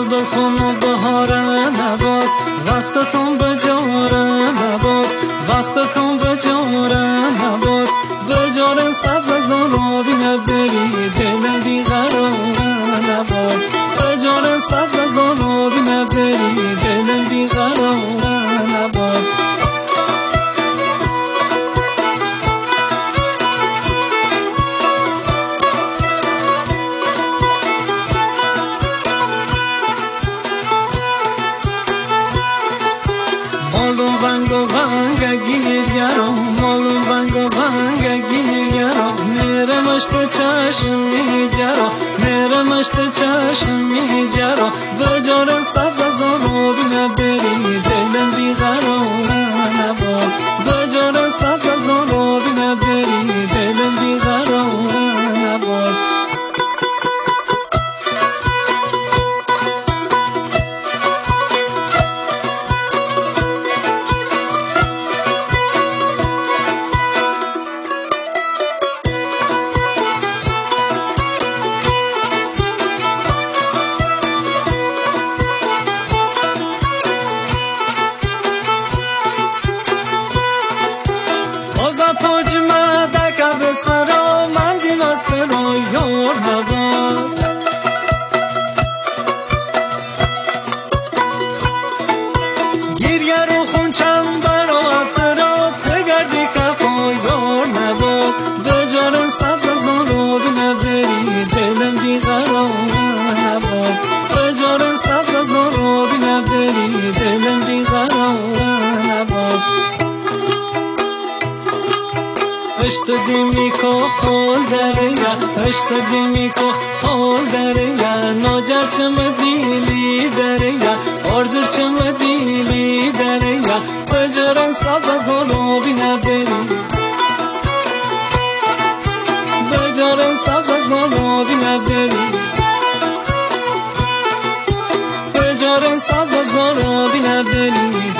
بلبل خون بهار نباد، وقتتون به جاره نباد، وقتتون به جاره نباد. به جاره سبز زنابی نبری دلم بیقرار نباد، به جاره سبز زنابی نبری دلم بیقرار نباد. Malum vango vanga giyaro, malum vango vanga giyaro. Mere mashte chasham mijaro, mere mashte chasham mijaro. Bajore sabza zanobi naberi, dilam biqarar nabad. Bajore sabza zanobi naberi, dilam biqarar nabad. پاج مدک به سرا من دیمست را یار نباد. گریه رو خونچم برا افرا بگردی کفا یار نباد. به جار سبز زناب نبری دلم بیقرار نباد، به جار سبز زناب نبری دلم بیقرار نباد. اشت دیمی کو خول دریا، اشت دیمی کو خول دریا. نوجر چم دیلی دریا، آرزو چم دیلی دریا. بجرن سبز زنابی نبری، بجرن سبز زنابی نبری، بجرن سبز زنابی نبری.